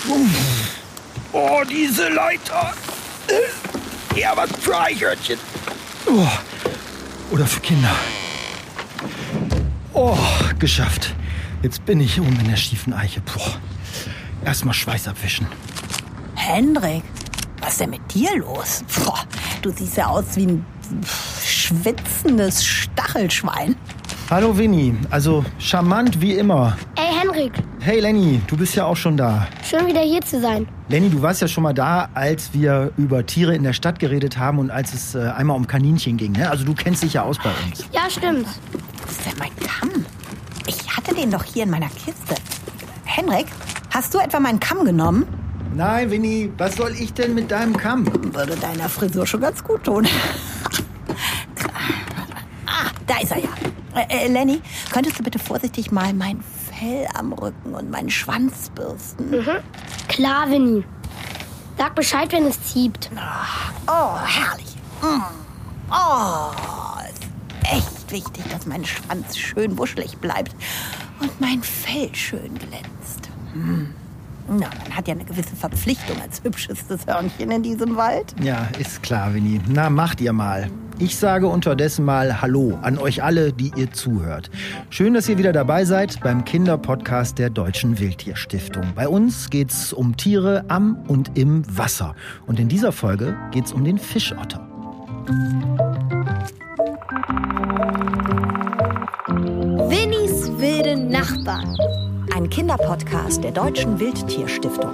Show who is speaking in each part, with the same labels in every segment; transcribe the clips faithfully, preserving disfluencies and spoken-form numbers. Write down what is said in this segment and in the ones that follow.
Speaker 1: Oh, diese Leiter. Ja, was für Eichhörnchen. Oh. Oder für Kinder. Oh, geschafft. Jetzt bin ich oben in der schiefen Eiche. Boah. Erstmal Schweiß abwischen.
Speaker 2: Hendrik, was ist denn mit dir los? Boah, du siehst ja aus wie ein schwitzendes Stachelschwein.
Speaker 1: Hallo Winnie, also charmant wie immer.
Speaker 3: Ey Hendrik,
Speaker 1: Hey Lenny, du bist ja auch schon da.
Speaker 3: schön wieder hier zu sein.
Speaker 1: Lenny, du warst ja schon mal da, als wir über Tiere in der Stadt geredet haben und als es äh, einmal um Kaninchen ging, ne? Also du kennst dich ja aus bei uns.
Speaker 3: Ja, stimmt.
Speaker 2: Was ist denn mein Kamm? Ich hatte den doch hier in meiner Kiste. Hendrik, hast du etwa meinen Kamm genommen?
Speaker 1: Nein, Winnie, was soll ich denn mit deinem Kamm?
Speaker 2: Würde deiner Frisur schon ganz gut tun. Ah, da ist er ja. Äh, äh, Lenny, könntest du bitte vorsichtig mal mein Fell am Rücken und meinen Schwanz bürsten?
Speaker 3: Mhm. Klar, Winnie. Sag Bescheid, wenn es zieht.
Speaker 2: Oh, herrlich. Mm. Oh, ist echt wichtig, dass mein Schwanz schön wuschelig bleibt und mein Fell schön glänzt. Hm. Na, man hat ja eine gewisse Verpflichtung als hübschestes Hörnchen in diesem Wald.
Speaker 1: Ja, ist klar, Winnie. Na, macht ihr mal. Ich sage unterdessen mal Hallo an euch alle, die ihr zuhört. Schön, dass ihr wieder dabei seid beim Kinderpodcast der Deutschen Wildtierstiftung. Bei uns geht's um Tiere am und im Wasser. Und in dieser Folge geht's um den Fischotter.
Speaker 3: Winnies wilde Nachbarn.
Speaker 2: Ein Kinderpodcast der Deutschen Wildtierstiftung.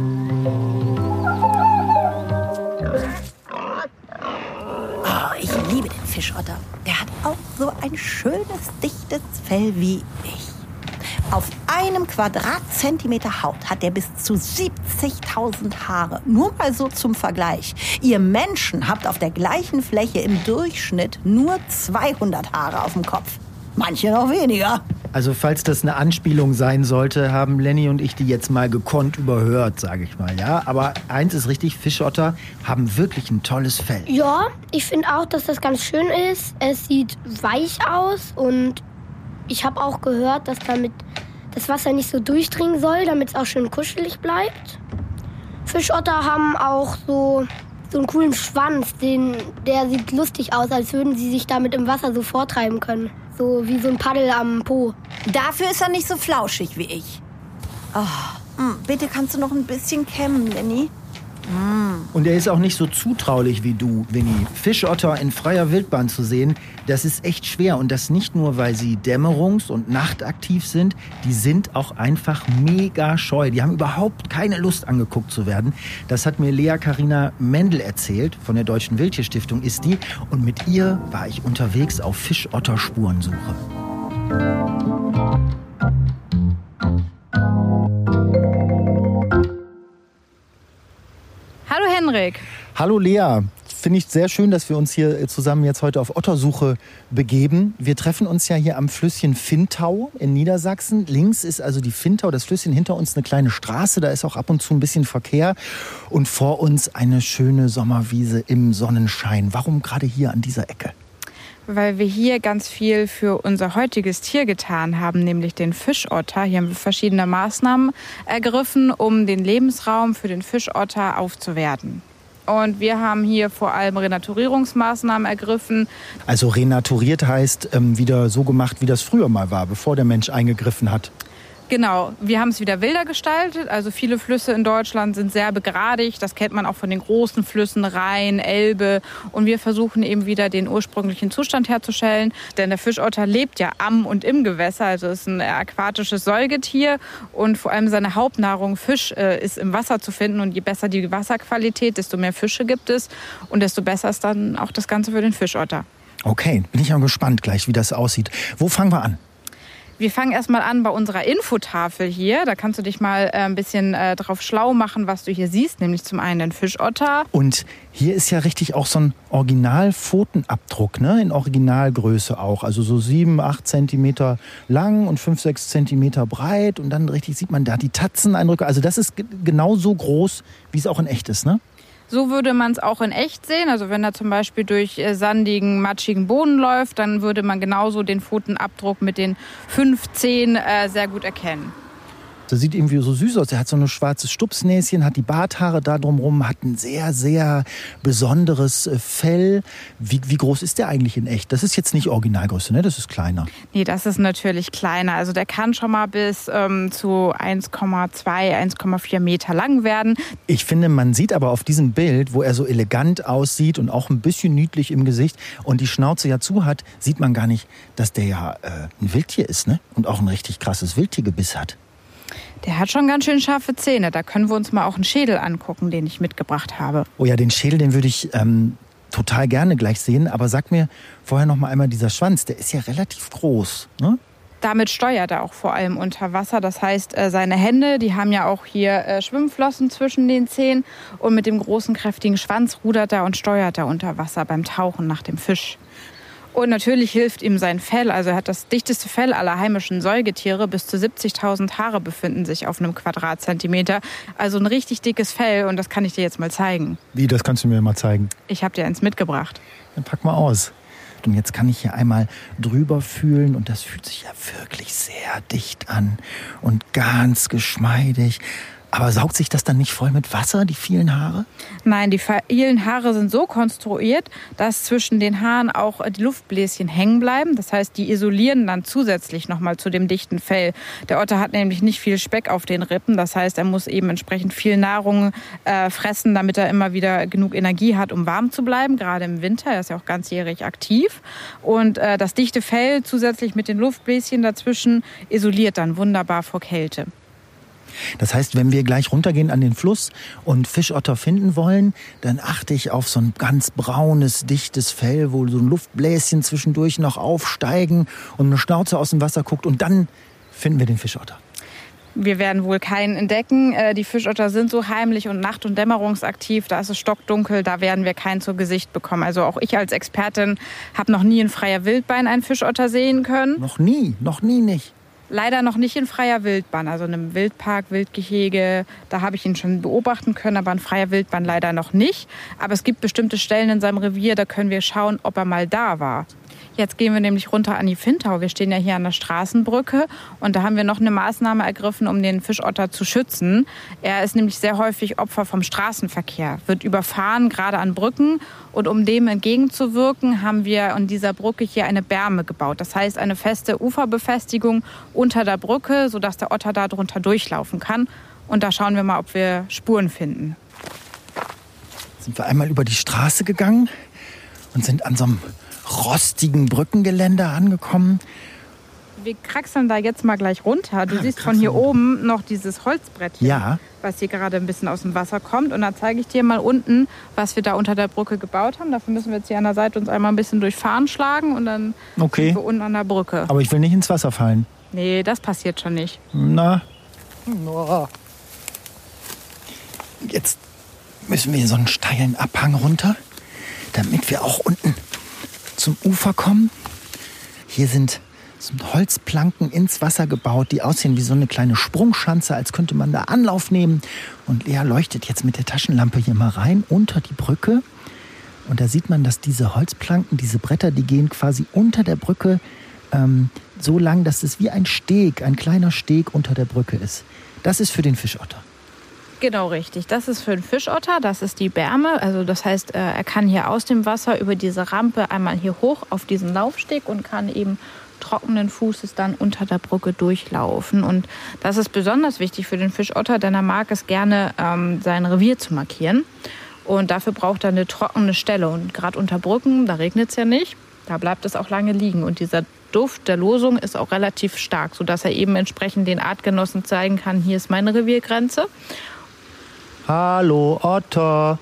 Speaker 2: Oh, ich liebe den Fischotter. Der hat auch so ein schönes, dichtes Fell wie ich. Auf einem Quadratzentimeter Haut hat er bis zu siebzigtausend Haare. Nur mal so zum Vergleich. Ihr Menschen habt auf der gleichen Fläche im Durchschnitt nur zweihundert Haare auf dem Kopf. Manche noch weniger.
Speaker 1: Also falls das eine Anspielung sein sollte, haben Lenny und ich die jetzt mal gekonnt überhört, sage ich mal. Ja, aber eins ist richtig, Fischotter haben wirklich ein tolles Fell.
Speaker 3: Ja, ich finde auch, dass das ganz schön ist. Es sieht weich aus und ich habe auch gehört, dass damit das Wasser nicht so durchdringen soll, damit es auch schön kuschelig bleibt. Fischotter haben auch so, so einen coolen Schwanz, den, der sieht lustig aus, als würden sie sich damit im Wasser so vortreiben können. So wie so ein Paddel am Po.
Speaker 2: Dafür ist er nicht so flauschig wie ich. Oh, mh, bitte kannst du noch ein bisschen kämmen, Lenny? Mm.
Speaker 1: Und er ist auch nicht so zutraulich wie du, Winnie. Fischotter in freier Wildbahn zu sehen, das ist echt schwer. Und das nicht nur, weil sie dämmerungs- und nachtaktiv sind, die sind auch einfach mega scheu. Die haben überhaupt keine Lust, angeguckt zu werden. Das hat mir Lea Carina Mendel erzählt, von der Deutschen Wildtierstiftung ist die. Und mit ihr war ich unterwegs auf Fischotter-Spurensuche.
Speaker 4: Hallo Henrik.
Speaker 1: Hallo Lea. Finde ich sehr schön, dass wir uns hier zusammen jetzt heute auf Ottersuche begeben. Wir treffen uns ja hier am Flüsschen Finntau in Niedersachsen. Links ist also die Finntau, das Flüsschen, hinter uns eine kleine Straße. Da ist auch ab und zu ein bisschen Verkehr. Und vor uns eine schöne Sommerwiese im Sonnenschein. Warum gerade hier an dieser Ecke?
Speaker 4: Weil wir hier ganz viel für unser heutiges Tier getan haben, nämlich den Fischotter. Hier haben wir verschiedene Maßnahmen ergriffen, um den Lebensraum für den Fischotter aufzuwerten. Und wir haben hier vor allem Renaturierungsmaßnahmen ergriffen.
Speaker 1: Also renaturiert heißt ähm, wieder so gemacht, wie das früher mal war, bevor der Mensch eingegriffen hat.
Speaker 4: Genau, wir haben es wieder wilder gestaltet. Also viele Flüsse in Deutschland sind sehr begradigt. Das kennt man auch von den großen Flüssen, Rhein, Elbe. Und wir versuchen eben wieder den ursprünglichen Zustand herzustellen. Denn der Fischotter lebt ja am und im Gewässer. Also ist ein aquatisches Säugetier. Und vor allem seine Hauptnahrung Fisch äh, ist im Wasser zu finden. Und je besser die Wasserqualität, desto mehr Fische gibt es. Und desto besser ist dann auch das Ganze für den Fischotter.
Speaker 1: Okay, bin ich mal gespannt gleich, wie das aussieht. Wo fangen wir an?
Speaker 4: Wir fangen erstmal an bei unserer Infotafel hier. Da kannst du dich mal äh, ein bisschen äh, drauf schlau machen, was du hier siehst. Nämlich zum einen den Fischotter.
Speaker 1: Und hier ist ja richtig auch so ein Originalpfotenabdruck, ne? In Originalgröße auch. Also so sieben, acht Zentimeter lang und fünf, sechs Zentimeter breit. Und dann richtig sieht man da die Tatzeneindrücke. Also das ist g- genau so groß, wie es auch in echt ist, ne?
Speaker 4: So würde man es auch in echt sehen. Also wenn er zum Beispiel durch äh, sandigen, matschigen Boden läuft, dann würde man genauso den Pfotenabdruck mit den fünf Zehen äh, sehr gut erkennen.
Speaker 1: Der sieht irgendwie so süß aus. Der hat so ein schwarzes Stupsnäschen, hat die Barthaare da drumrum, hat ein sehr, sehr besonderes Fell. Wie, wie groß ist der eigentlich in echt? Das ist jetzt nicht Originalgröße, ne? Das ist kleiner.
Speaker 4: Nee, das ist natürlich kleiner. Also der kann schon mal bis ähm, zu eins Komma zwei, eins Komma vier Meter lang werden.
Speaker 1: Ich finde, man sieht aber auf diesem Bild, wo er so elegant aussieht und auch ein bisschen niedlich im Gesicht und die Schnauze ja zu hat, sieht man gar nicht, dass der ja äh, ein Wildtier ist, ne? Und auch ein richtig krasses Wildtiergebiss hat.
Speaker 4: Der hat schon ganz schön scharfe Zähne. Da können wir uns mal auch einen Schädel angucken, den ich mitgebracht habe.
Speaker 1: Oh ja, den Schädel, den würde ich ähm, total gerne gleich sehen. Aber sag mir vorher noch mal einmal, dieser Schwanz, der ist ja relativ groß, ne?
Speaker 4: Damit steuert er auch vor allem unter Wasser. Das heißt, seine Hände, die haben ja auch hier Schwimmflossen zwischen den Zähnen. Und mit dem großen, kräftigen Schwanz rudert er und steuert er unter Wasser beim Tauchen nach dem Fisch. Und natürlich hilft ihm sein Fell. Also er hat das dichteste Fell aller heimischen Säugetiere. Bis zu siebzigtausend Haare befinden sich auf einem Quadratzentimeter. Also ein richtig dickes Fell. Und das kann ich dir jetzt mal zeigen.
Speaker 1: Wie, das kannst du mir mal zeigen?
Speaker 4: Ich habe dir eins mitgebracht.
Speaker 1: Dann pack mal aus. Und jetzt kann ich hier einmal drüber fühlen und das fühlt sich ja wirklich sehr dicht an und ganz geschmeidig. Aber saugt sich das dann nicht voll mit Wasser, die vielen Haare?
Speaker 4: Nein, die vielen Haare sind so konstruiert, dass zwischen den Haaren auch die Luftbläschen hängen bleiben. Das heißt, die isolieren dann zusätzlich nochmal zu dem dichten Fell. Der Otter hat nämlich nicht viel Speck auf den Rippen. Das heißt, er muss eben entsprechend viel Nahrung äh, fressen, damit er immer wieder genug Energie hat, um warm zu bleiben. Gerade im Winter, er ist ja auch ganzjährig aktiv. Und äh, das dichte Fell zusätzlich mit den Luftbläschen dazwischen isoliert dann wunderbar vor Kälte.
Speaker 1: Das heißt, wenn wir gleich runtergehen an den Fluss und Fischotter finden wollen, dann achte ich auf so ein ganz braunes, dichtes Fell, wo so ein Luftbläschen zwischendurch noch aufsteigen und eine Schnauze aus dem Wasser guckt und dann finden wir den Fischotter.
Speaker 4: Wir werden wohl keinen entdecken. Die Fischotter sind so heimlich und nacht- und dämmerungsaktiv. Da ist es stockdunkel, da werden wir keinen zu Gesicht bekommen. Also auch ich als Expertin habe noch nie in freier Wildbahn einen Fischotter sehen können.
Speaker 1: Noch nie, noch nie nicht.
Speaker 4: Leider noch nicht in freier Wildbahn, also in einem Wildpark, Wildgehege. Da habe ich ihn schon beobachten können, aber in freier Wildbahn leider noch nicht. Aber es gibt bestimmte Stellen in seinem Revier, da können wir schauen, ob er mal da war. Jetzt gehen wir nämlich runter an die Findhau. Wir stehen ja hier an der Straßenbrücke und da haben wir noch eine Maßnahme ergriffen, um den Fischotter zu schützen. Er ist nämlich sehr häufig Opfer vom Straßenverkehr, wird überfahren, gerade an Brücken. Und um dem entgegenzuwirken, haben wir an dieser Brücke hier eine Berme gebaut. Das heißt, eine feste Uferbefestigung unter der Brücke, sodass der Otter da drunter durchlaufen kann. Und da schauen wir mal, ob wir Spuren finden.
Speaker 1: Sind wir einmal über die Straße gegangen und sind an so einem rostigen Brückengeländer angekommen.
Speaker 4: Wir kraxeln da jetzt mal gleich runter. Du
Speaker 1: ah,
Speaker 4: siehst von hier oben noch dieses Holzbrettchen,
Speaker 1: ja,
Speaker 4: was hier gerade ein bisschen aus dem Wasser kommt. Und da zeige ich dir mal unten, was wir da unter der Brücke gebaut haben. Dafür müssen wir jetzt hier an der Seite uns einmal ein bisschen durch Farn schlagen und dann
Speaker 1: okay.
Speaker 4: sind wir unten an der Brücke.
Speaker 1: Aber ich will nicht ins Wasser fallen.
Speaker 4: Nee, das passiert schon nicht.
Speaker 1: Na. Jetzt müssen wir hier so einen steilen Abhang runter, damit wir auch unten zum Ufer kommen. Hier sind, sind Holzplanken ins Wasser gebaut, die aussehen wie so eine kleine Sprungschanze, als könnte man da Anlauf nehmen. Und Lea leuchtet jetzt mit der Taschenlampe hier mal rein unter die Brücke. Und da sieht man, dass diese Holzplanken, diese Bretter, die gehen quasi unter der Brücke ähm, so lang, dass es wie ein Steg, ein kleiner Steg unter der Brücke ist. Das ist für den Fischotter.
Speaker 4: Genau, richtig. Das ist für den Fischotter, das ist die Berme. Also das heißt, er kann hier aus dem Wasser über diese Rampe einmal hier hoch auf diesen Laufsteg und kann eben trockenen Fußes dann unter der Brücke durchlaufen. Und das ist besonders wichtig für den Fischotter, denn er mag es gerne, ähm, sein Revier zu markieren. Und dafür braucht er eine trockene Stelle. Und gerade unter Brücken, da regnet es ja nicht, da bleibt es auch lange liegen. Und dieser Duft der Losung ist auch relativ stark, sodass er eben entsprechend den Artgenossen zeigen kann, hier ist meine Reviergrenze.
Speaker 1: Hallo, Otter.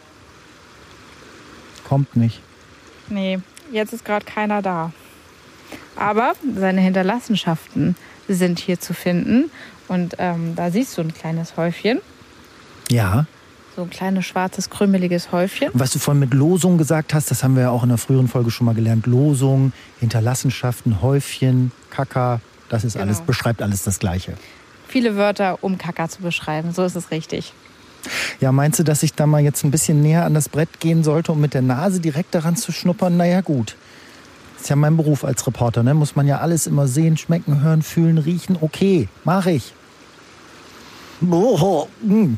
Speaker 1: Kommt nicht.
Speaker 4: Nee, jetzt ist gerade keiner da. Aber seine Hinterlassenschaften sind hier zu finden. Und ähm, da siehst du ein kleines Häufchen.
Speaker 1: Ja.
Speaker 4: So ein kleines, schwarzes, krümeliges Häufchen.
Speaker 1: Und was du vorhin mit Losung gesagt hast, das haben wir ja auch in der früheren Folge schon mal gelernt. Losung, Hinterlassenschaften, Häufchen, Kaka, das ist genau. alles, beschreibt alles das Gleiche.
Speaker 4: Viele Wörter, um Kaka zu beschreiben, so ist es richtig.
Speaker 1: Ja, meinst du, dass ich da mal jetzt ein bisschen näher an das Brett gehen sollte, um mit der Nase direkt daran zu schnuppern? Naja, gut. Das ist ja mein Beruf als Reporter, ne? Muss man ja alles immer sehen, schmecken, hören, fühlen, riechen. Okay, mach ich. Oh, mm.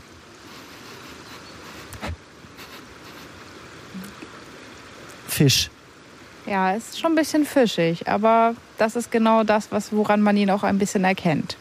Speaker 1: Fisch.
Speaker 4: Ja, ist schon ein bisschen fischig, aber das ist genau das, was, woran man ihn auch ein bisschen erkennt.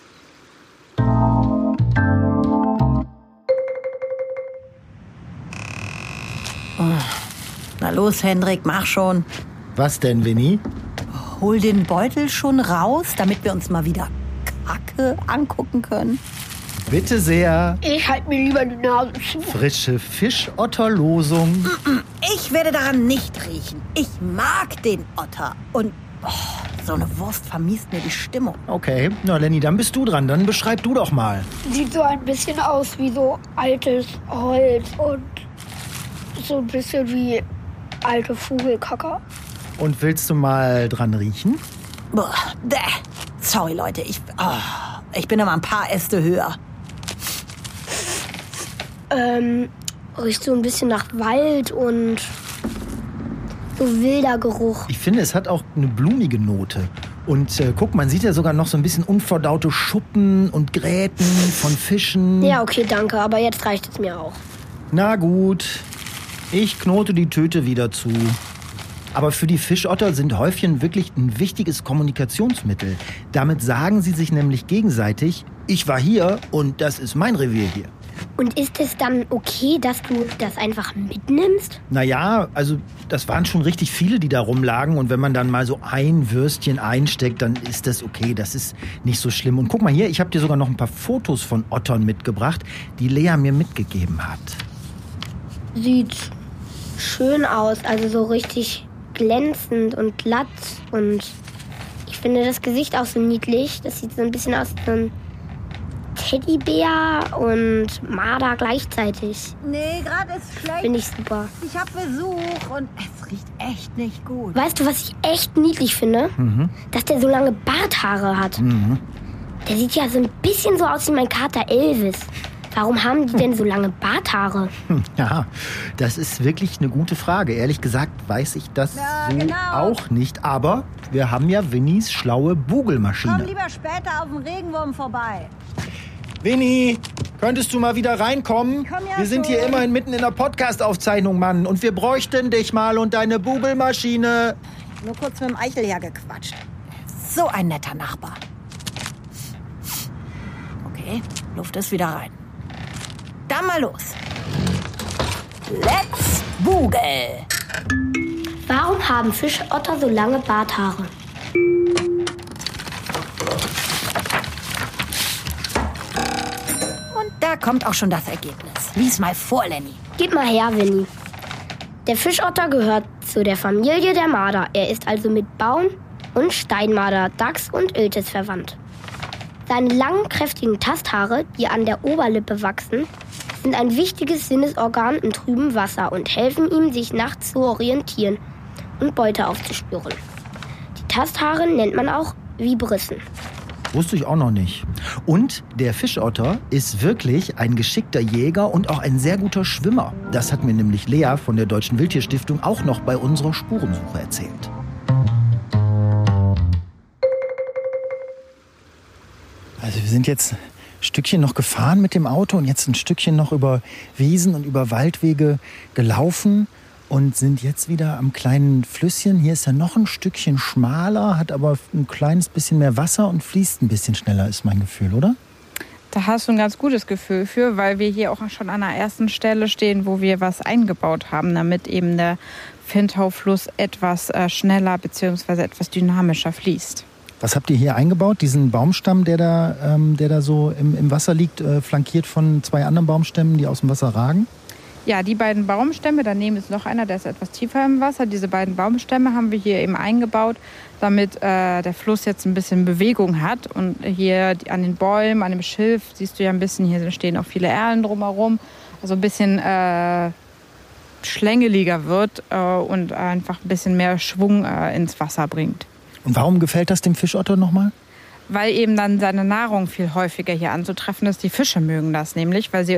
Speaker 2: Oh. Na los, Hendrik, mach schon.
Speaker 1: Was denn, Winnie?
Speaker 2: Hol den Beutel schon raus, damit wir uns mal wieder Kacke angucken können.
Speaker 1: Bitte sehr.
Speaker 3: Ich halte mir lieber die Nase zu.
Speaker 1: Frische Fischotterlosung.
Speaker 2: Ich werde daran nicht riechen. Ich mag den Otter. Und oh, so eine Wurst vermiest mir die Stimmung.
Speaker 1: Okay, na Lenny, dann bist du dran. Dann beschreib du doch mal.
Speaker 3: Sieht so ein bisschen aus wie so altes Holz und so ein bisschen wie alte Vogelkacker.
Speaker 1: Und willst du mal dran riechen?
Speaker 2: Boah, däh. Sorry, Leute, ich, oh, ich bin immer ein paar Äste höher.
Speaker 3: Ähm, riecht so ein bisschen nach Wald und so wilder Geruch.
Speaker 1: Ich finde, es hat auch eine blumige Note. Und äh, guck, man sieht ja sogar noch so ein bisschen unverdaute Schuppen und Gräten von Fischen.
Speaker 3: Ja, okay, danke, aber jetzt reicht es mir auch.
Speaker 1: Na gut, ich knote die Tüte wieder zu. Aber für die Fischotter sind Häufchen wirklich ein wichtiges Kommunikationsmittel. Damit sagen sie sich nämlich gegenseitig, ich war hier und das ist mein Revier hier.
Speaker 3: Und ist es dann okay, dass du das einfach mitnimmst?
Speaker 1: Naja, also das waren schon richtig viele, die da rumlagen. Und wenn man dann mal so ein Würstchen einsteckt, dann ist das okay. Das ist nicht so schlimm. Und guck mal hier, ich habe dir sogar noch ein paar Fotos von Ottern mitgebracht, die Lea mir mitgegeben hat.
Speaker 3: Sieht schön aus, also so richtig glänzend und glatt. Und ich finde das Gesicht auch so niedlich. Das sieht so ein bisschen aus wie ein Teddybär und Marder gleichzeitig.
Speaker 2: Nee, gerade ist schlecht.
Speaker 3: Finde ich super.
Speaker 2: Ich habe Besuch und es riecht echt nicht gut.
Speaker 3: Weißt du, was ich echt niedlich finde?
Speaker 1: Mhm.
Speaker 3: Dass der so lange Barthaare hat.
Speaker 1: Mhm.
Speaker 3: Der sieht ja so ein bisschen so aus wie mein Kater Elvis. Warum haben die denn so lange Barthaare?
Speaker 1: Ja, das ist wirklich eine gute Frage. Ehrlich gesagt weiß ich das
Speaker 2: Ja,
Speaker 1: so
Speaker 2: genau.
Speaker 1: auch nicht. Aber wir haben ja Winnies schlaue Bugelmaschine.
Speaker 2: Komm lieber später auf den Regenwurm vorbei.
Speaker 1: Winnie, könntest du mal wieder reinkommen?
Speaker 2: Komm ja
Speaker 1: wir sind hier
Speaker 2: schon.
Speaker 1: immerhin mitten in der Podcast-Aufzeichnung, Mann. Und wir bräuchten dich mal und deine Bugelmaschine.
Speaker 2: Nur kurz mit dem Eichel hergequatscht. So ein netter Nachbar. Okay, Luft ist wieder rein. Dann mal los. Let's Bugel.
Speaker 3: Warum haben Fischotter so lange Barthaare?
Speaker 2: Und da kommt auch schon das Ergebnis. Lies mal vor, Lenny.
Speaker 3: Gib mal her, Winnie. Der Fischotter gehört zu der Familie der Marder. Er ist also mit Baum- und Steinmarder, Dachs und Iltis verwandt. Seine langen, kräftigen Tasthaare, die an der Oberlippe wachsen, sind ein wichtiges Sinnesorgan im trüben Wasser und helfen ihm, sich nachts zu orientieren und Beute aufzuspüren. Die Tasthaare nennt man auch Vibrissen.
Speaker 1: Wusste ich auch noch nicht. Und der Fischotter ist wirklich ein geschickter Jäger und auch ein sehr guter Schwimmer. Das hat mir nämlich Lea von der Deutschen Wildtierstiftung auch noch bei unserer Spurensuche erzählt. Also wir sind jetzt ein Stückchen noch gefahren mit dem Auto und jetzt ein Stückchen noch über Wiesen und über Waldwege gelaufen und sind jetzt wieder am kleinen Flüsschen. Hier ist er noch ein Stückchen schmaler, hat aber ein kleines bisschen mehr Wasser und fließt ein bisschen schneller, ist mein Gefühl, oder?
Speaker 4: Da hast du ein ganz gutes Gefühl für, weil wir hier auch schon an der ersten Stelle stehen, wo wir was eingebaut haben, damit eben der Fintaufluss etwas äh, schneller bzw. etwas dynamischer fließt.
Speaker 1: Was habt ihr hier eingebaut? Diesen Baumstamm, der da, ähm, der da so im, im Wasser liegt, äh, flankiert von zwei anderen Baumstämmen, die aus dem Wasser ragen?
Speaker 4: Ja, die beiden Baumstämme, daneben ist noch einer, der ist etwas tiefer im Wasser. Diese beiden Baumstämme haben wir hier eben eingebaut, damit äh, der Fluss jetzt ein bisschen Bewegung hat. Und hier an den Bäumen, an dem Schilf, siehst du ja ein bisschen, hier stehen auch viele Erlen drumherum. Also ein bisschen äh, schlängeliger wird äh, und einfach ein bisschen mehr Schwung äh, ins Wasser bringt.
Speaker 1: Und warum gefällt das dem Fischotter nochmal?
Speaker 4: Weil eben dann seine Nahrung viel häufiger hier anzutreffen ist. Die Fische mögen das nämlich, weil sie in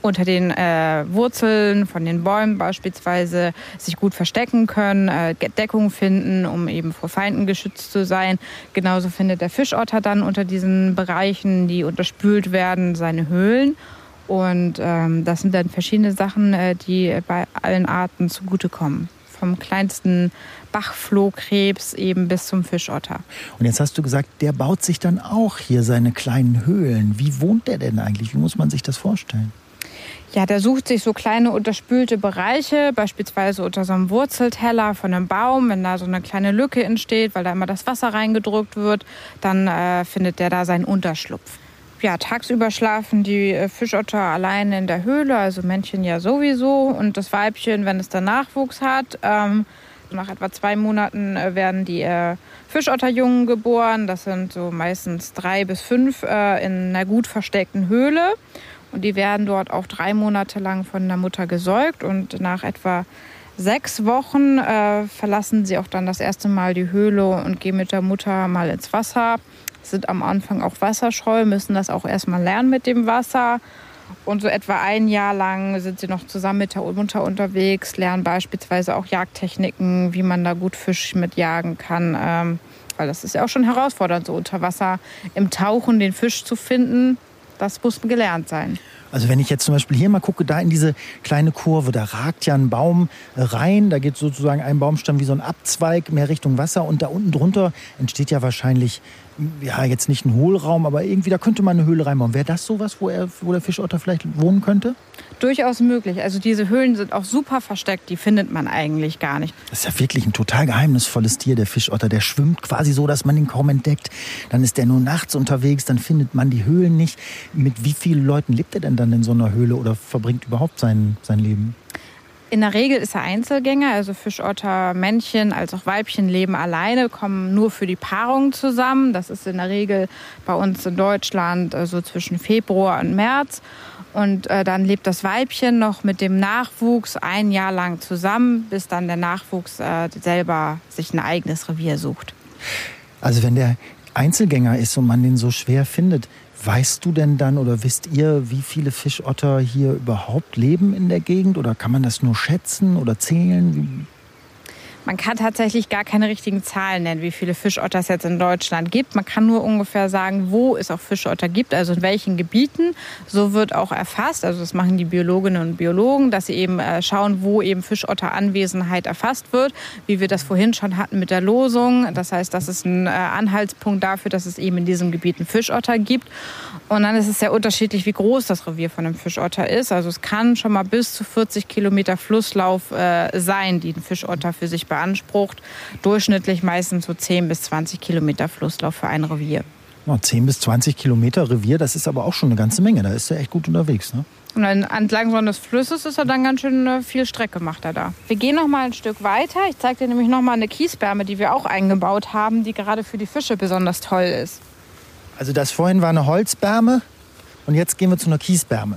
Speaker 4: unter den äh, Wurzeln von den Bäumen beispielsweise sich gut verstecken können, äh, Deckung finden, um eben vor Feinden geschützt zu sein. Genauso findet der Fischotter dann unter diesen Bereichen, die unterspült werden, seine Höhlen. Und ähm, das sind dann verschiedene Sachen, äh, die bei allen Arten zugutekommen. Vom kleinsten Bachflohkrebs eben bis zum Fischotter.
Speaker 1: Und jetzt hast du gesagt, der baut sich dann auch hier seine kleinen Höhlen. Wie wohnt der denn eigentlich? Wie muss man sich das vorstellen?
Speaker 4: Ja, der sucht sich so kleine unterspülte Bereiche, beispielsweise unter so einem Wurzelteller von einem Baum. Wenn da so eine kleine Lücke entsteht, weil da immer das Wasser reingedrückt wird, dann äh, findet der da seinen Unterschlupf. Ja, tagsüber schlafen die äh, Fischotter alleine in der Höhle, also Männchen ja sowieso. Und das Weibchen, wenn es dann Nachwuchs hat, ähm, nach etwa zwei Monaten äh, werden die äh, Fischotterjungen geboren. Das sind so meistens drei bis fünf äh, in einer gut versteckten Höhle. Und die werden dort auch drei Monate lang von der Mutter gesäugt. Und nach etwa sechs Wochen äh, verlassen sie auch dann das erste Mal die Höhle und gehen mit der Mutter mal ins Wasser. Sind am Anfang auch wasserscheu, müssen das auch erstmal lernen mit dem Wasser. Und so etwa ein Jahr lang sind sie noch zusammen mit der Mutter unterwegs, lernen beispielsweise auch Jagdtechniken, wie man da gut Fisch mit jagen kann. Ähm, weil das ist ja auch schon herausfordernd, so unter Wasser im Tauchen den Fisch zu finden. Das muss gelernt sein.
Speaker 1: Also wenn ich jetzt zum Beispiel hier mal gucke, da in diese kleine Kurve, da ragt ja ein Baum rein, da geht sozusagen ein Baumstamm wie so ein Abzweig mehr Richtung Wasser und da unten drunter entsteht ja wahrscheinlich, ja jetzt nicht ein Hohlraum, aber irgendwie da könnte man eine Höhle reinbauen. Wäre das sowas, wo, er, wo der Fischotter vielleicht wohnen könnte?
Speaker 4: Durchaus möglich. Also diese Höhlen sind auch super versteckt, die findet man eigentlich gar nicht.
Speaker 1: Das ist ja wirklich ein total geheimnisvolles Tier, der Fischotter. Der schwimmt quasi so, dass man ihn kaum entdeckt. Dann ist der nur nachts unterwegs, dann findet man die Höhlen nicht. Mit wie vielen Leuten lebt er denn dann in so einer Höhle oder verbringt überhaupt sein, sein Leben?
Speaker 4: In der Regel ist er Einzelgänger, also Fischotter, Männchen als auch Weibchen leben alleine, kommen nur für die Paarung zusammen. Das ist in der Regel bei uns in Deutschland so zwischen Februar und März. Und äh, dann lebt das Weibchen noch mit dem Nachwuchs ein Jahr lang zusammen, bis dann der Nachwuchs äh, selber sich ein eigenes Revier sucht.
Speaker 1: Also wenn der Einzelgänger ist und man den so schwer findet, weißt du denn dann oder wisst ihr, wie viele Fischotter hier überhaupt leben in der Gegend? Oder kann man das nur schätzen oder zählen?
Speaker 4: Man kann tatsächlich gar keine richtigen Zahlen nennen, wie viele Fischotter es jetzt in Deutschland gibt. Man kann nur ungefähr sagen, wo es auch Fischotter gibt, also in welchen Gebieten. So wird auch erfasst, also das machen die Biologinnen und Biologen, dass sie eben schauen, wo eben Fischotteranwesenheit erfasst wird, wie wir das vorhin schon hatten mit der Losung. Das heißt, das ist ein Anhaltspunkt dafür, dass es eben in diesem Gebiet einen Fischotter gibt. Und dann ist es sehr unterschiedlich, wie groß das Revier von einem Fischotter ist. Also es kann schon mal bis zu vierzig Kilometer Flusslauf äh, sein, die ein Fischotter für sich beansprucht. Durchschnittlich meistens so zehn bis zwanzig Kilometer Flusslauf für ein Revier.
Speaker 1: Oh, zehn bis zwanzig Kilometer Revier, das ist aber auch schon eine ganze Menge. Da ist er echt gut unterwegs, ne?
Speaker 4: Und dann entlang so eines Flusses ist er dann ganz schön äh, viel Strecke, macht er da. Wir gehen noch mal ein Stück weiter. Ich zeige dir nämlich noch mal eine Kiesberme, die wir auch eingebaut haben, die gerade für die Fische besonders toll ist.
Speaker 1: Also das vorhin war eine Holzberme und jetzt gehen wir zu einer Kiesberme.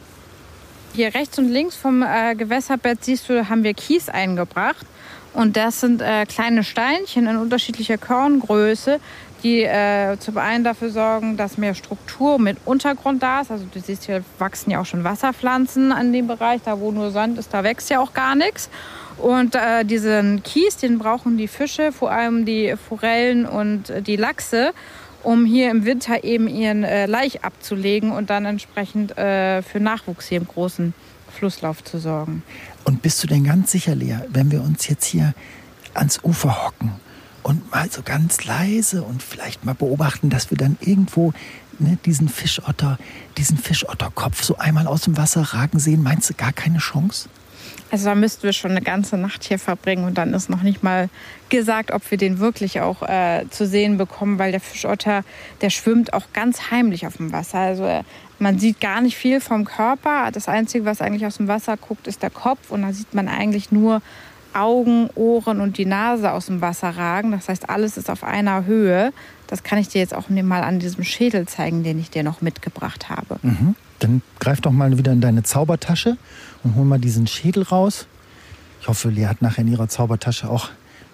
Speaker 4: Hier rechts und links vom äh, Gewässerbett siehst du, haben wir Kies eingebracht. Und das sind äh, kleine Steinchen in unterschiedlicher Korngröße, die äh, zum einen dafür sorgen, dass mehr Struktur mit Untergrund da ist. Also du siehst, hier wachsen ja auch schon Wasserpflanzen an dem Bereich. Da wo nur Sand ist, da wächst ja auch gar nichts. Und äh, diesen Kies, den brauchen die Fische, vor allem die Forellen und äh, die Lachse, um hier im Winter eben ihren äh, Laich abzulegen und dann entsprechend äh, für Nachwuchs hier im großen Flusslauf zu sorgen.
Speaker 1: Und bist du denn ganz sicher, Lea, wenn wir uns jetzt hier ans Ufer hocken und mal so ganz leise und vielleicht mal beobachten, dass wir dann irgendwo ne, diesen Fischotter, diesen Fischotterkopf so einmal aus dem Wasser ragen sehen, meinst du gar keine Chance?
Speaker 4: Also da müssten wir schon eine ganze Nacht hier verbringen und dann ist noch nicht mal gesagt, ob wir den wirklich auch äh, zu sehen bekommen, weil der Fischotter, der schwimmt auch ganz heimlich auf dem Wasser. Also äh, man sieht gar nicht viel vom Körper. Das Einzige, was eigentlich aus dem Wasser guckt, ist der Kopf und da sieht man eigentlich nur Augen, Ohren und die Nase aus dem Wasser ragen. Das heißt, alles ist auf einer Höhe. Das kann ich dir jetzt auch mal an diesem Schädel zeigen, den ich dir noch mitgebracht habe.
Speaker 1: Mhm. Dann greif doch mal wieder in deine Zaubertasche und hol mal diesen Schädel raus. Ich hoffe, Lea hat nachher in ihrer Zaubertasche auch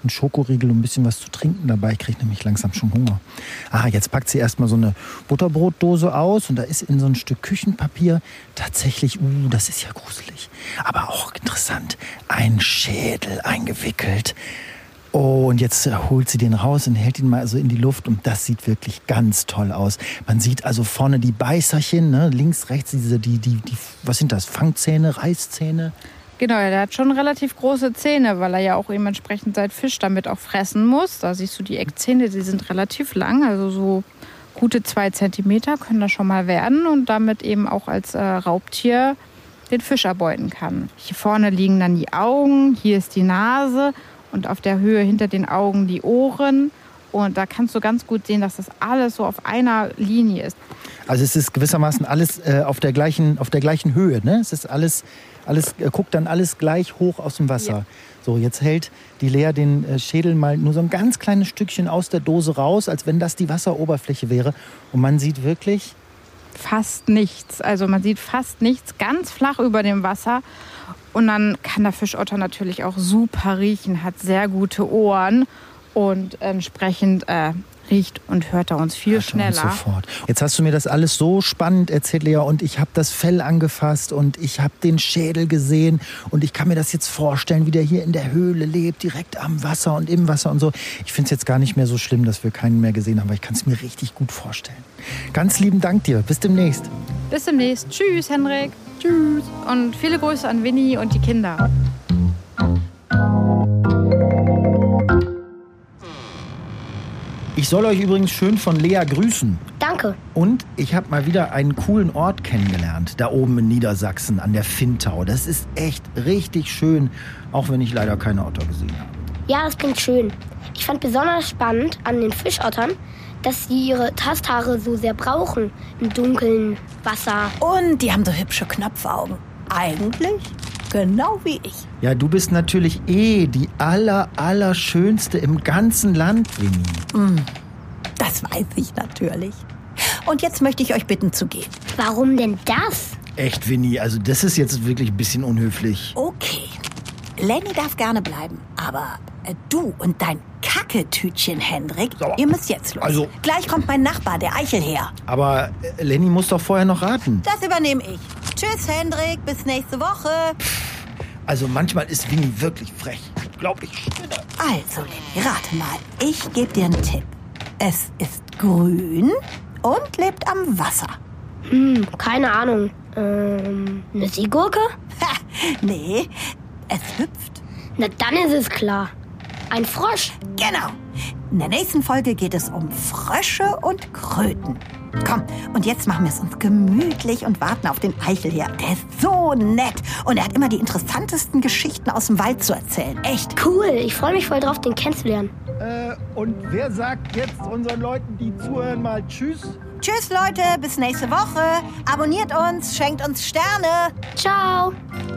Speaker 1: einen Schokoriegel und ein bisschen was zu trinken dabei. Ich kriege nämlich langsam schon Hunger. Ah, jetzt packt sie erstmal so eine Butterbrotdose aus und da ist in so ein Stück Küchenpapier tatsächlich, uh, das ist ja gruselig, aber auch interessant, ein Schädel eingewickelt. Oh, und jetzt holt sie den raus und hält ihn mal so in die Luft und das sieht wirklich ganz toll aus. Man sieht also vorne die Beißerchen, ne? Links, rechts diese, die, die, die, was sind das, Fangzähne, Reißzähne?
Speaker 4: Genau, der hat schon relativ große Zähne, weil er ja auch eben entsprechend seinen Fisch damit auch fressen muss. Da siehst du die Eckzähne, die sind relativ lang, also so gute zwei Zentimeter können das schon mal werden und damit eben auch als äh, Raubtier den Fisch erbeuten kann. Hier vorne liegen dann die Augen, hier ist die Nase. Und auf der Höhe hinter den Augen die Ohren. Und da kannst du ganz gut sehen, dass das alles so auf einer Linie ist.
Speaker 1: Also es ist gewissermaßen alles äh, auf der gleichen, auf der gleichen Höhe, ne? Es ist alles, alles äh, guckt dann alles gleich hoch aus dem Wasser. Ja. So, jetzt hält die Lea den äh, Schädel mal nur so ein ganz kleines Stückchen aus der Dose raus, als wenn das die Wasseroberfläche wäre. Und man sieht wirklich
Speaker 4: fast nichts. Also man sieht fast nichts, ganz flach über dem Wasser. Und dann kann der Fischotter natürlich auch super riechen, hat sehr gute Ohren und entsprechend äh, riecht und hört er uns viel
Speaker 1: hört
Speaker 4: schneller.
Speaker 1: Uns sofort. Jetzt hast du mir das alles so spannend erzählt, Lea, und ich habe das Fell angefasst und ich habe den Schädel gesehen und ich kann mir das jetzt vorstellen, wie der hier in der Höhle lebt, direkt am Wasser und im Wasser und so. Ich finde es jetzt gar nicht mehr so schlimm, dass wir keinen mehr gesehen haben, weil ich kann es mir richtig gut vorstellen. Ganz lieben Dank dir. Bis demnächst.
Speaker 4: Bis demnächst. Tschüss, Henrik. Tschüss. Und viele Grüße an Winnie und die Kinder.
Speaker 1: Ich soll euch übrigens schön von Lea grüßen.
Speaker 3: Danke.
Speaker 1: Und ich habe mal wieder einen coolen Ort kennengelernt, da oben in Niedersachsen an der Finntau. Das ist echt richtig schön, auch wenn ich leider keine Otter gesehen habe.
Speaker 3: Ja, das klingt schön. Ich fand besonders spannend an den Fischottern, dass sie ihre Tasthaare so sehr brauchen im dunklen Wasser.
Speaker 2: Und die haben so hübsche Knopfaugen. Eigentlich genau wie ich.
Speaker 1: Ja, du bist natürlich eh die aller, aller schönste im ganzen Land, Winnie.
Speaker 2: Mm, das weiß ich natürlich. Und jetzt möchte ich euch bitten zu gehen.
Speaker 3: Warum denn das?
Speaker 1: Echt, Winnie, also das ist jetzt wirklich ein bisschen unhöflich.
Speaker 2: Okay, Lenny darf gerne bleiben, aber äh, du und dein Kacketütchen, Hendrik,
Speaker 1: so,
Speaker 2: ihr müsst jetzt los.
Speaker 1: Also,
Speaker 2: gleich kommt mein Nachbar, der Eichel, her.
Speaker 1: Aber äh, Lenny muss doch vorher noch raten.
Speaker 2: Das übernehme ich. Tschüss, Hendrik, bis nächste Woche.
Speaker 1: Also manchmal ist Winnie wirklich frech. Glaub ich spinne.
Speaker 2: Also, Lenny, rate mal. Ich gebe dir einen Tipp. Es ist grün und lebt am Wasser.
Speaker 3: Hm, keine Ahnung. Ähm, eine Seegurke?
Speaker 2: Ha, nee, es hüpft.
Speaker 3: Na, dann ist es klar. Ein Frosch.
Speaker 2: Genau. In der nächsten Folge geht es um Frösche und Kröten. Komm, und jetzt machen wir es uns gemütlich und warten auf den Eichel hier. Der ist so nett und er hat immer die interessantesten Geschichten aus dem Wald zu erzählen. Echt.
Speaker 3: Cool, ich freue mich voll drauf, den kennenzulernen.
Speaker 1: Äh, und wer sagt jetzt unseren Leuten, die zuhören, mal Tschüss?
Speaker 2: Tschüss, Leute, bis nächste Woche. Abonniert uns, schenkt uns Sterne.
Speaker 3: Ciao.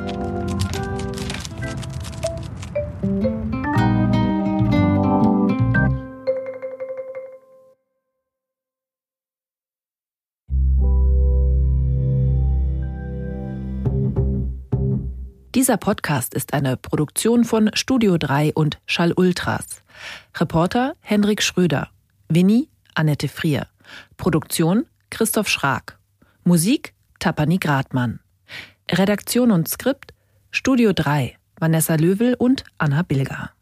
Speaker 5: Dieser Podcast ist eine Produktion von Studio drei und Schall Ultras. Reporter Hendrik Schröder. Winnie Annette Frier. Produktion Christoph Schrag. Musik Tapani Gradmann. Redaktion und Skript Studio drei Vanessa Löwel und Anna Bilger.